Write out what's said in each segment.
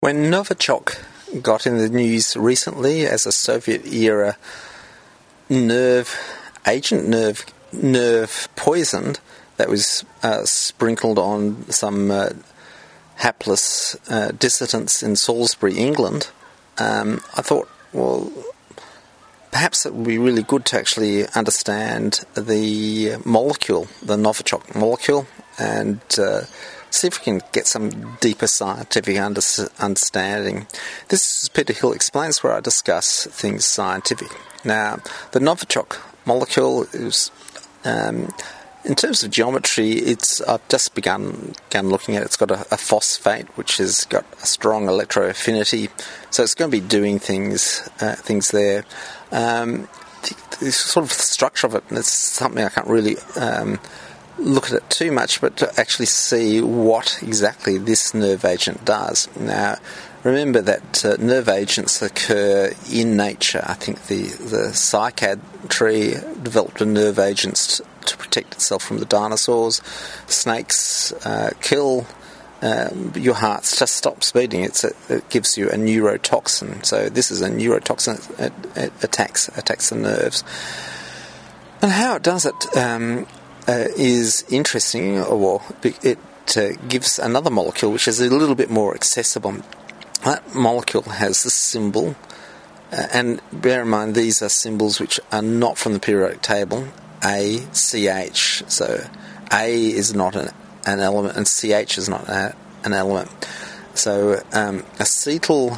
When Novichok got in the news recently as a Soviet-era nerve poison that was sprinkled on some hapless dissidents in Salisbury, England, I thought, well, perhaps it would be really good to actually understand the molecule, the Novichok molecule, and see if we can get some deeper scientific understanding. This is Peter Hill Explains, where I discuss things scientific. Now, the Novichok molecule is, in terms of geometry, I've just begun looking at it. It's got a phosphate, which has got a strong electroaffinity, so it's going to be doing things there. The sort of structure of it, and it's something I can't really look at it too much, but to actually see what exactly this nerve agent does. Now, remember that nerve agents occur in nature. I think the cycad tree developed a nerve agents to protect itself from the dinosaurs. Snakes kill. Your heart just stops beating. It gives you a neurotoxin. So this is a neurotoxin. It attacks the nerves. And how it does it is interesting. Or it gives another molecule which is a little bit more accessible. That molecule has this symbol, and bear in mind these are symbols which are not from the periodic table. ACH. So A is not an element, and CH is not an element. So acetyl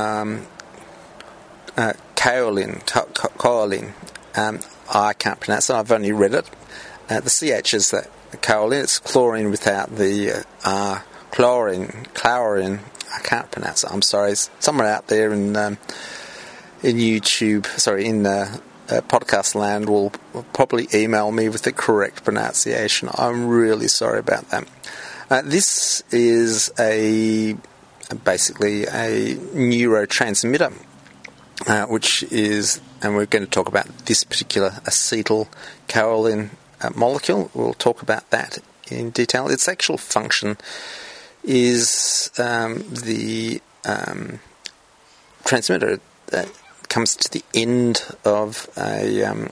choline. I can't pronounce it. I've only read it. The CH is the choline. It's chlorine without the chlorine. I can't pronounce it. I'm sorry. Somewhere out there in YouTube, podcast land will probably email me with the correct pronunciation. I'm really sorry about that. This is basically a neurotransmitter, which is, and we're going to talk about this particular acetylcholine molecule. We'll talk about that in detail. Its actual function is the transmitter that comes to the end of a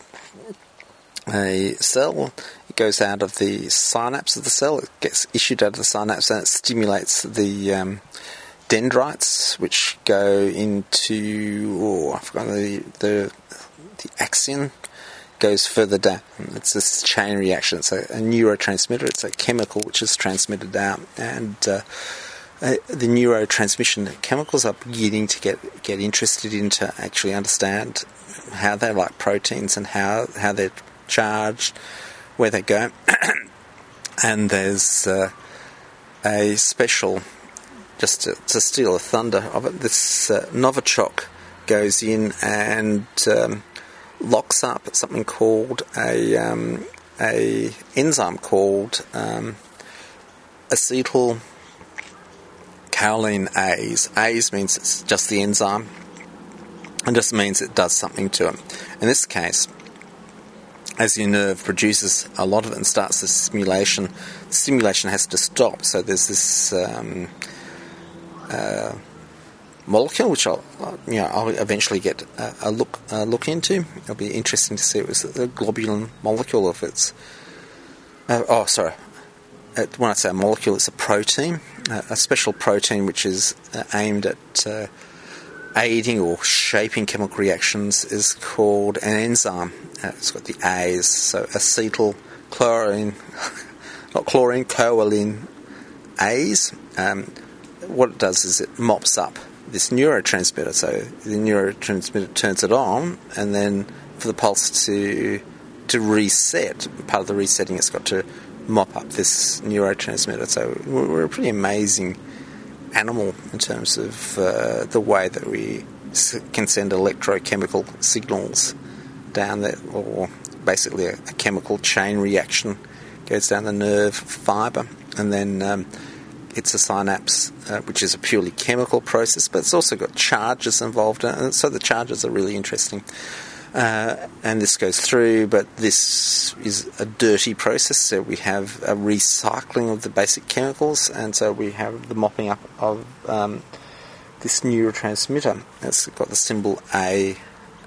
cell. It goes out of the synapse of the cell. It gets issued out of the synapse, and it stimulates the dendrites, which go into I've forgotten the axon. Goes further down. It's this chain reaction. It's a neurotransmitter. It's a chemical which is transmitted out, and the neurotransmission chemicals are beginning to get interested in to actually understand how they're like proteins and how they're charged, where they go. And there's a special, just to steal the thunder of it, this Novichok goes in and locks up something called a enzyme called acetylcholine A's. A's means it's just the enzyme. It just means it does something to it. In this case, as your nerve produces a lot of it and starts the stimulation has to stop. So there's this molecule, which I'll eventually get a look into. It'll be interesting to see. It was the globulin molecule of its. When I say a molecule, it's a protein, a special protein which is aimed at aiding or shaping chemical reactions is called an enzyme. It's got the A's, so acetylcholine, not chlorine, choline A's. What it does is it mops up this neurotransmitter. So the neurotransmitter turns it on, and then for the pulse to reset, part of the resetting, it's got to mop up this neurotransmitter. So we're a pretty amazing animal in terms of the way that we can send electrochemical signals down there, or basically a chemical chain reaction goes down the nerve fibre, and then it's a synapse, which is a purely chemical process, but it's also got charges involved in it, so the charges are really interesting. And this goes through, but this is a dirty process, so we have a recycling of the basic chemicals, and so we have the mopping up of this neurotransmitter. It's got the symbol ACH.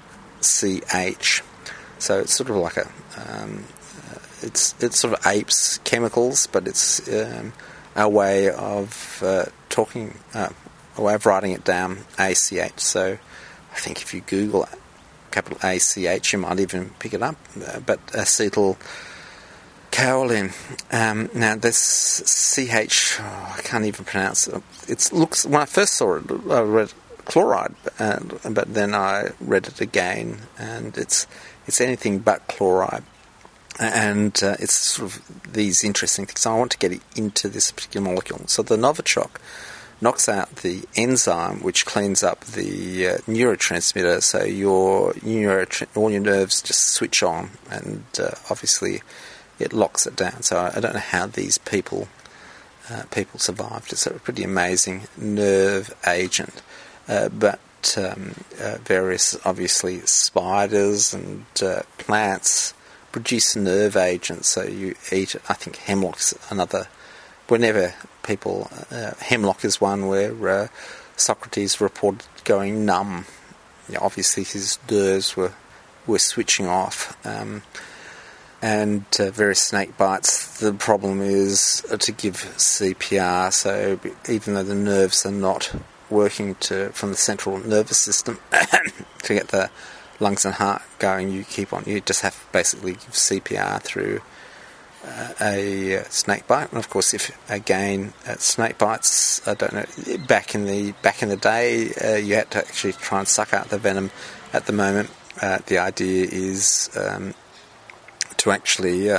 So it's sort of like it sort of apes chemicals, but it's a way of talking, a way of writing it down, ACH. So I think if you Google capital ACH, you might even pick it up. But acetyl kaolin. Now this CH, I can't even pronounce it. It looks, when I first saw it, I read chloride, but then I read it again, and it's anything but chloride. And it's sort of these interesting things. So I want to get into this particular molecule. So the Novichok knocks out the enzyme which cleans up the neurotransmitter, so all your nerves just switch on, and obviously it locks it down. So I don't know how these people survived. It's a pretty amazing nerve agent. But various, obviously, spiders and plants produce nerve agents. So you eat, I think hemlock's another. Whenever people, hemlock is one where Socrates reported going numb. Obviously his nerves were switching off. And various snake bites, the problem is to give CPR, so even though the nerves are not working from the central nervous system to get the lungs and heart going, you just have to basically give CPR through a snake bite. And of course, if again snake bites, I don't know, back in the day, you had to actually try and suck out the venom. At the moment, the idea is to actually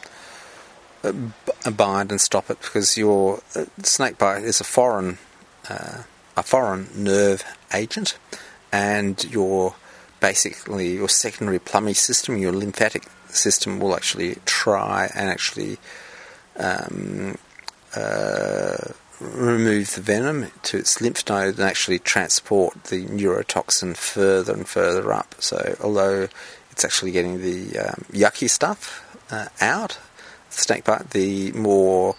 bind and stop it, because your snake bite is a foreign nerve agent, and your secondary plumbing system, your lymphatic system, will actually try and actually remove the venom to its lymph node and actually transport the neurotoxin further and further up. So although it's actually getting the yucky stuff out, snakebite, the more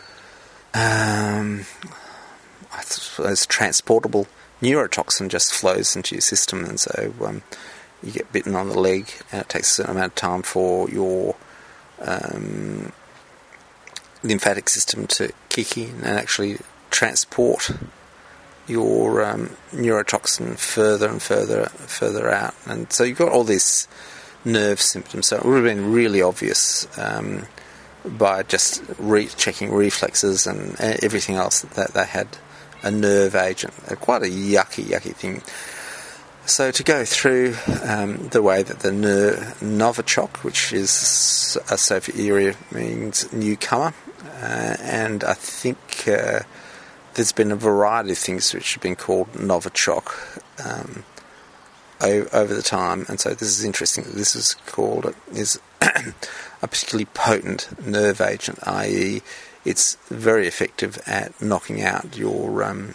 I suppose transportable neurotoxin just flows into your system, and so you get bitten on the leg, and it takes a certain amount of time for your lymphatic system to kick in and actually transport your neurotoxin further and further out. And so you've got all these nerve symptoms. So it would have been really obvious by just checking reflexes and everything else that they had a nerve agent. Quite a yucky thing. So to go through the way that the Novichok, which is a Soviet area, means newcomer, and I think there's been a variety of things which have been called Novichok over the time, and so this is interesting that this is a particularly potent nerve agent, i.e. it's very effective at knocking out your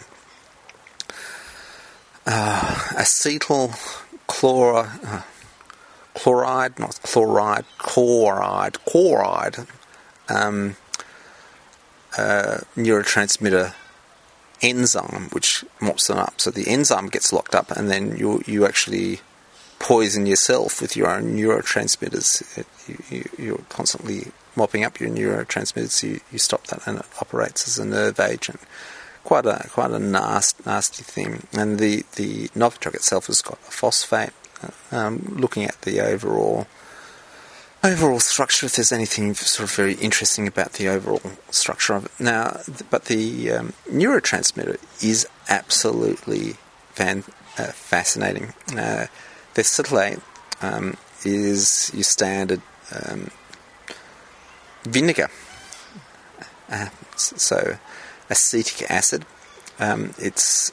acetyl chloride neurotransmitter enzyme, which mops them up. So the enzyme gets locked up, and then you actually poison yourself with your own neurotransmitters. You're constantly mopping up your neurotransmitters. You stop that, and it operates as a nerve agent. Quite a nasty thing. And the Novichok itself has got a phosphate. Looking at the overall structure, if there's anything sort of very interesting about the overall structure of it. Now, but the neurotransmitter is absolutely fascinating. The acetylate is your standard vinegar. So acetic acid. It's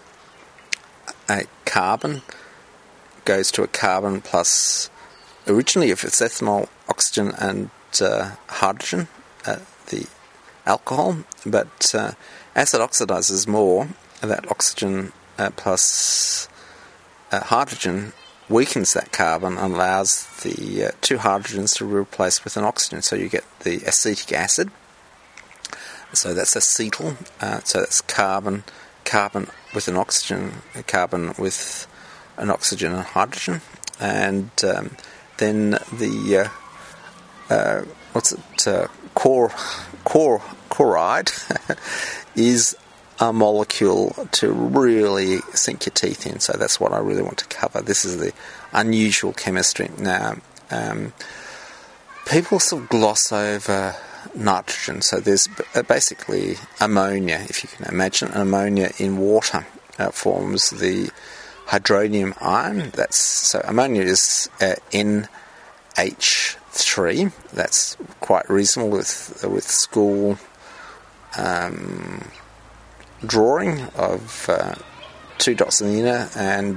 a carbon, goes to a carbon plus, originally if it's ethanol, oxygen and hydrogen, the alcohol, but as it oxidizes more, that oxygen plus hydrogen weakens that carbon and allows the two hydrogens to be replaced with an oxygen, so you get the acetic acid. So that's acetyl, so that's carbon carbon with an oxygen, a carbon with an oxygen and hydrogen, and then the chloride is a molecule to really sink your teeth in. So that's what I really want to cover. This is the unusual chemistry. Now, people sort of gloss over nitrogen. So there's basically ammonia. If you can imagine ammonia in water, forms the hydronium ion. So ammonia is NH3. That's quite reasonable with school drawing of 2 dots in the inner and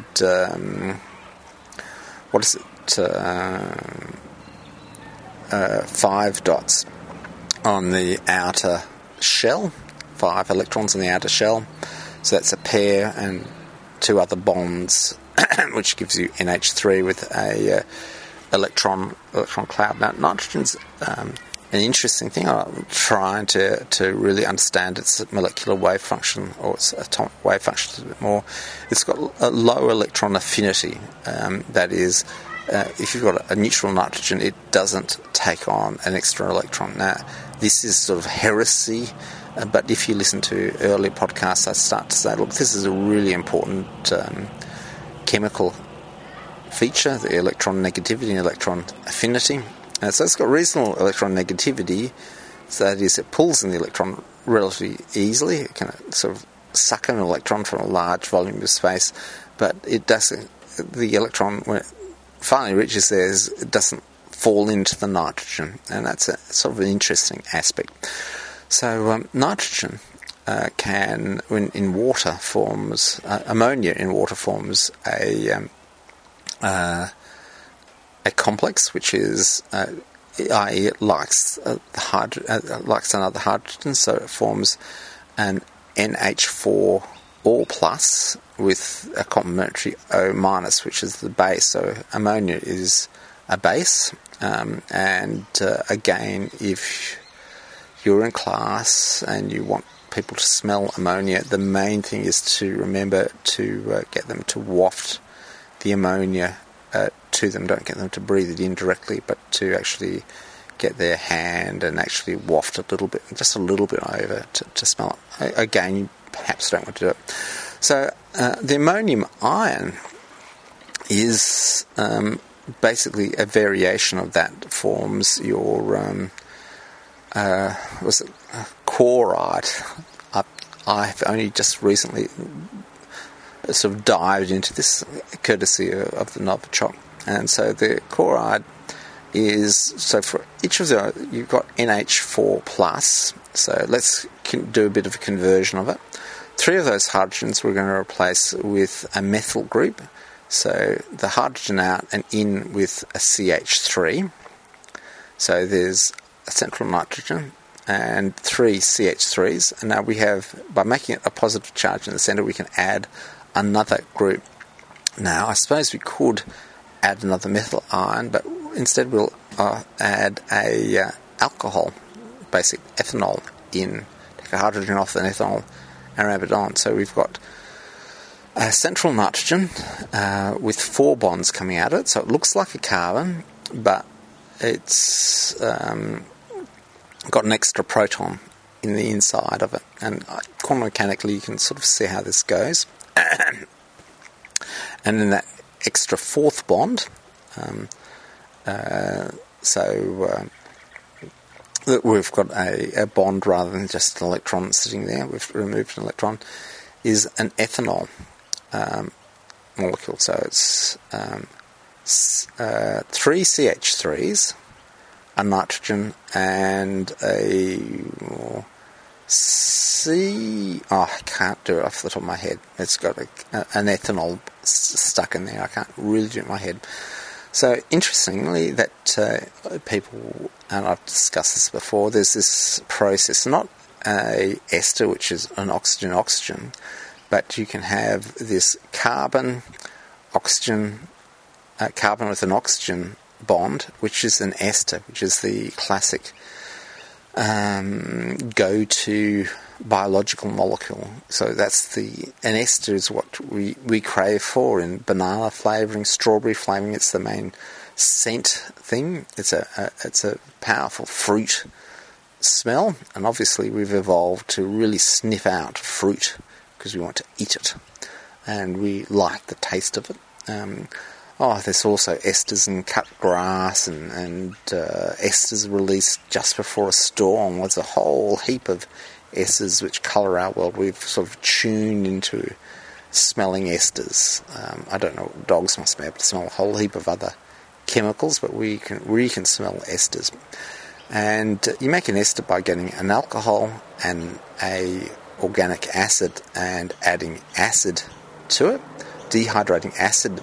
5 dots on the outer shell, 5 electrons in the outer shell. So that's a pair and 2 other bonds, which gives you NH3 with a electron cloud. Now, nitrogen's an interesting thing. I'm trying to really understand its molecular wave function or its atomic wave function a bit more. It's got a low electron affinity. That is, if you've got a neutral nitrogen, it doesn't take on an extra electron. Now, this is sort of heresy, but if you listen to earlier podcasts, I start to say, look, this is a really important chemical feature, the electron negativity and electron affinity. So it's got reasonable electron negativity, so that is, it pulls in the electron relatively easily. It can sort of suck an electron from a large volume of space, but it doesn't. The electron, when it finally reaches there, it doesn't fall into the nitrogen, and that's a sort of an interesting aspect. So nitrogen can, when in water, forms ammonia in water forms a complex, which is, i.e., it likes likes another hydrogen, so it forms an NH4 all plus with a complementary O minus, which is the base. So ammonia is a base, and again, if you're in class and you want people to smell ammonia, the main thing is to remember to get them to waft the ammonia to them. Don't get them to breathe it in directly, but to actually get their hand and actually waft a little bit, just a little bit over to smell it. Again, you perhaps don't want to do it. So the ammonium ion is basically a variation of that. Forms your chloride. I've only just recently sort of dived into this, courtesy of the Novichok. And so the chloride is, so for each of the, you've got NH4 plus, so let's do a bit of a conversion of it. 3 of those hydrogens we're going to replace with a methyl group, so the hydrogen out and in with a CH3. So there's a central nitrogen and 3 CH3s, and now we have, by making it a positive charge in the centre, we can add another group. Now, I suppose we could add another methyl ion, but instead we'll add a alcohol, basic ethanol in, take a hydrogen off the ethanol and wrap it on. So we've got a central nitrogen with 4 bonds coming out of it, so it looks like a carbon, but it's got an extra proton in the inside of it, and quantum mechanically you can sort of see how this goes. And then that extra 4th bond, we've got a bond rather than just an electron sitting there, we've removed an electron, is an ethanol molecule. So it's 3 CH3s, a nitrogen, and a I can't do it off the top of my head. It's got an ethanol stuck in there. I can't really do it in my head. So interestingly, that people, and I've discussed this before, there's this process, not a ester, which is an oxygen-oxygen, but you can have this carbon with an oxygen bond, which is an ester, which is the classic go-to biological molecule. So that's an ester is what we crave for in banana flavouring, strawberry flavouring. It's the main scent thing. It's a powerful fruit smell, and obviously we've evolved to really sniff out fruit because we want to eat it, and we like the taste of it. There's also esters in cut grass and esters released just before a storm. There's a whole heap of esters which colour our world. We've sort of tuned into smelling esters. I don't know, dogs must be able to smell a whole heap of other chemicals, but we can smell esters. And you make an ester by getting an alcohol and a organic acid and adding acid to it, dehydrating acid.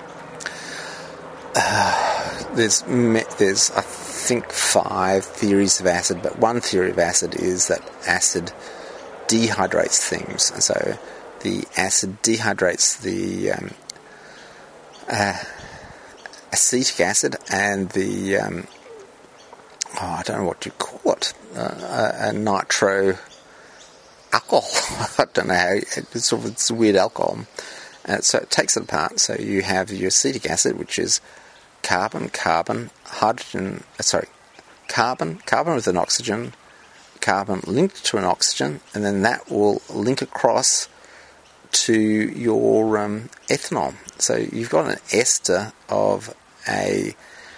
There's I think 5 theories of acid, but one theory of acid is that acid dehydrates things. And so the acid dehydrates the acetic acid and the I don't know what you call it, a nitro alcohol. I don't know how, it's a weird alcohol. So it takes it apart. So you have your acetic acid, which is carbon with an oxygen, carbon linked to an oxygen, and then that will link across to your ethanol. So you've got an ester of a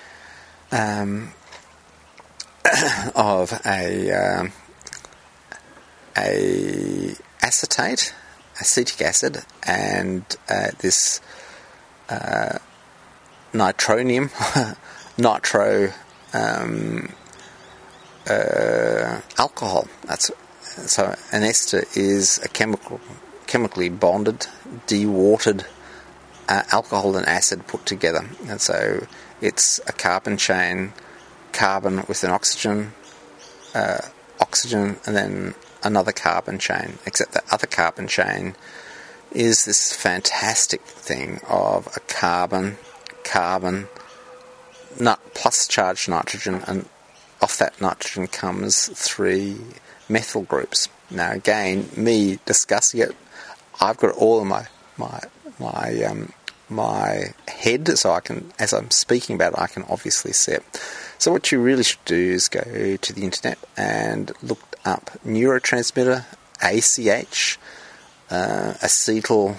acetic acid, and this nitro alcohol. So an ester is a chemically bonded, dewatered alcohol and acid put together, and so it's a carbon chain, carbon with an oxygen, and then another carbon chain, except the other carbon chain is this fantastic thing of a carbon plus charged nitrogen, and off that nitrogen comes 3 methyl groups. Now again, me discussing it, I've got it all in my head, so I can, as I'm speaking about it, I can obviously see it. So what you really should do is go to the internet and look up neurotransmitter, ACH, acetyl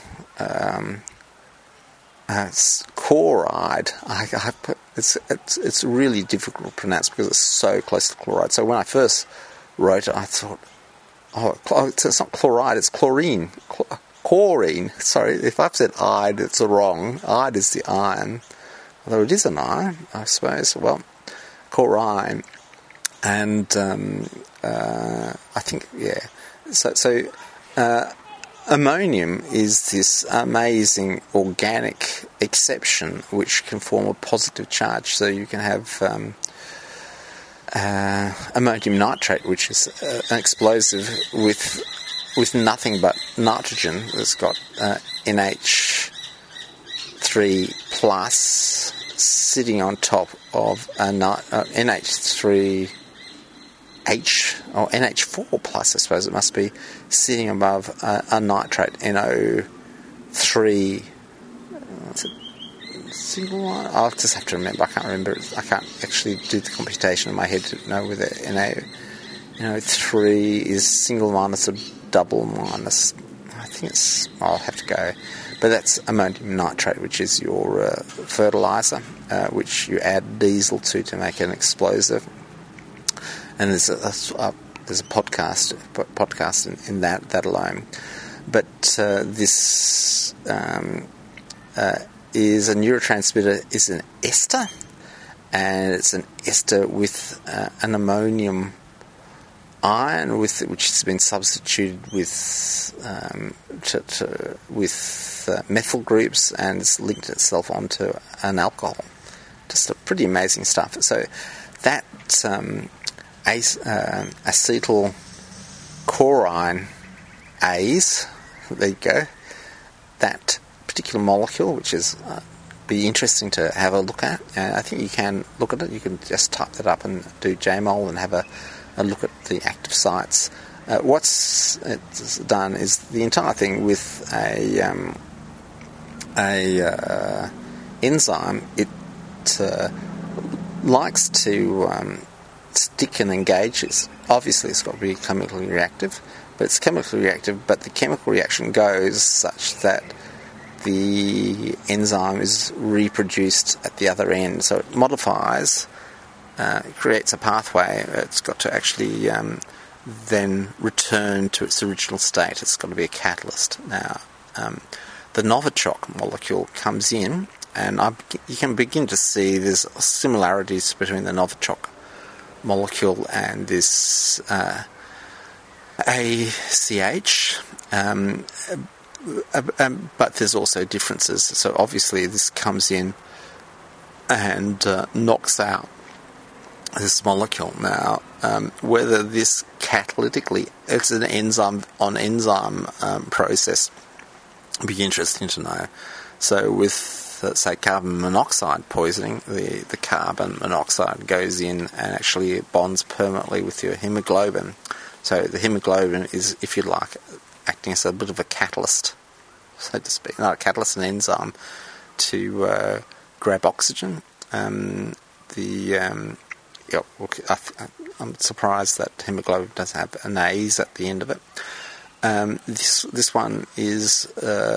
chloride. It's really difficult to pronounce because it's so close to chloride. So when I first wrote it, I thought, it's not chloride, it's chlorine. Chlorine. Sorry, if I've said ide, it's wrong. Ide is the iron, although it is an iron, I suppose. Well, chlorine, and I think, yeah. So ammonium is this amazing organic exception which can form a positive charge. So you can have ammonium nitrate, which is an explosive with nothing but nitrogen. It's got NH3 plus sitting on top of a NH3H or NH4 plus, I suppose it must be, sitting above a nitrate NO3. What's it? Single line? I'll just have to remember. I can't remember. I can't actually do the computation in my head to know whether NO3 is single minus or double minus. I think I'll have to go. But that's ammonium nitrate, which is your fertilizer, which you add diesel to make an explosive. And there's a podcast in that alone. But this is a neurotransmitter, is an ester, and it's an ester with an ammonium ion which has been substituted with methyl groups, and it's linked itself onto an alcohol. Just a pretty amazing stuff. So that acetyl chlorine A's, there you go, that particular molecule, which is be interesting to have a look at. I think you can look at it. You can just type that up and do JMOL and have a look at the active sites. What's it's done is the entire thing with a enzyme. It likes to stick and engage. Obviously it's got to be chemically reactive, but it's chemically reactive. But the chemical reaction goes such that the enzyme is reproduced at the other end, so it modifies. It creates a pathway. It's got to actually then return to its original state. It's got to be a catalyst. Now, the Novichok molecule comes in, and you can begin to see there's similarities between the Novichok molecule and this ACH, but there's also differences. So obviously this comes in and knocks out this molecule. Now, whether this catalytically, it's an enzyme-on-enzyme process, would be interesting to know. So with, say, carbon monoxide poisoning, the carbon monoxide goes in and actually bonds permanently with your hemoglobin. So the hemoglobin is, if you like, acting as a bit of a catalyst, so to speak. Not a catalyst, an enzyme to grab oxygen. I'm surprised that hemoglobin doesn't have an A's at the end of it. This one is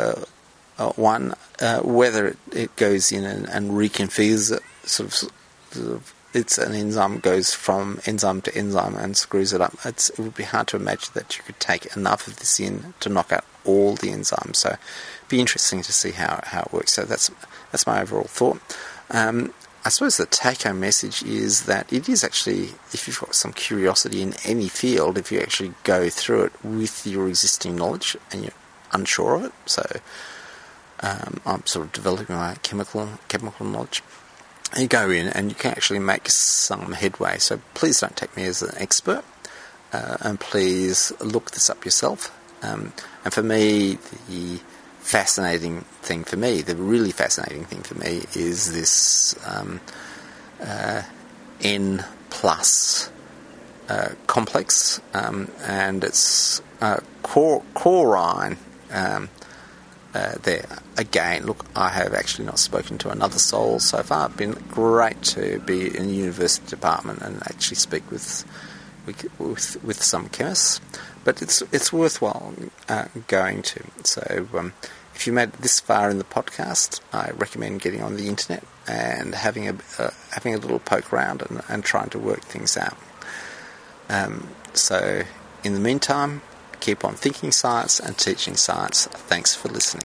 whether it goes in and reconfigures it, sort of it's an enzyme, goes from enzyme to enzyme and screws it up. It would be hard to imagine that you could take enough of this in to knock out all the enzymes. So it'd be interesting to see how it works. So that's my overall thought. I suppose the take-home message is that it is actually, if you've got some curiosity in any field, if you actually go through it with your existing knowledge and you're unsure of it, so I'm sort of developing my chemical knowledge, you go in and you can actually make some headway. So please don't take me as an expert, and please look this up yourself. And for me, the really fascinating thing for me is this N plus complex, and it's chlorine. There again, look, I have actually not spoken to another soul so far. It's been great to be in the university department and actually speak with some chemists, but it's worthwhile going to. So if you made it this far in the podcast, I recommend getting on the internet and having a little poke around and trying to work things out. So in the meantime, keep on thinking science and teaching science. Thanks for listening.